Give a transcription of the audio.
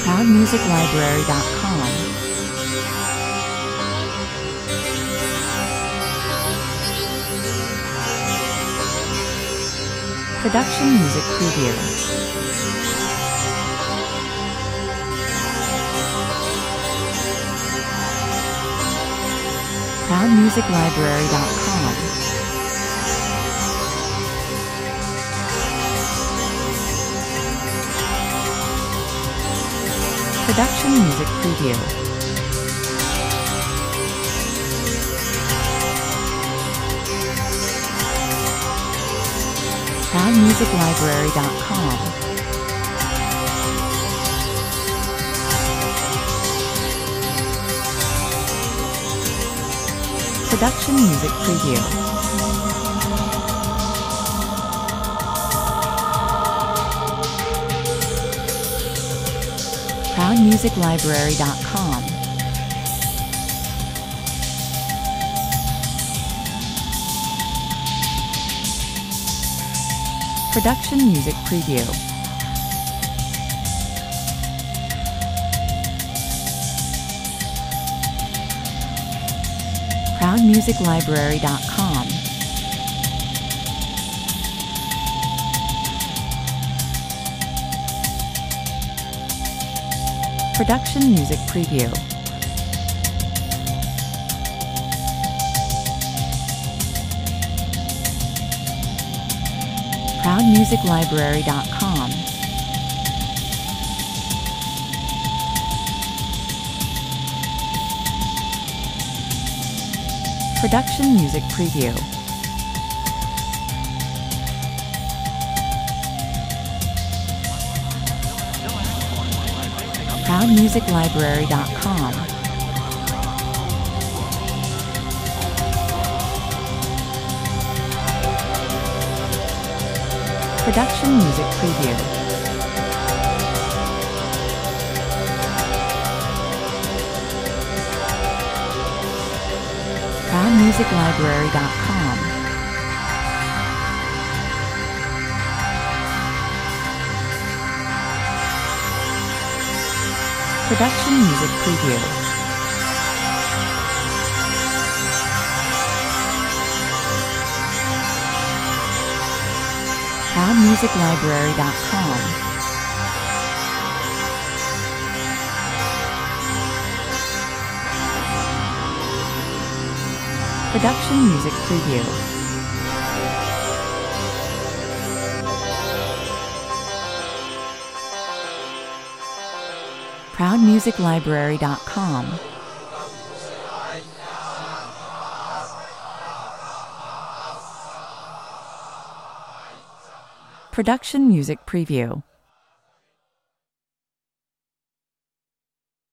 ProudMusicLibrary.com. Production Music Preview. ProudMusicLibrary.com. Production Music Preview. ProudMusicLibrary.com. Production Music Preview. ProudMusicLibrary.com. Production Music Preview. ProudMusicLibrary.com. Production Music Preview. ProudMusicLibrary.com. Production Music Preview. ProudMusicLibrary.com. Production Music Preview. ProudMusicLibrary.com. Production Music Preview. ProudMusicLibrary.com. Production Music Preview. ProudMusicLibrary.com. Production Music Preview.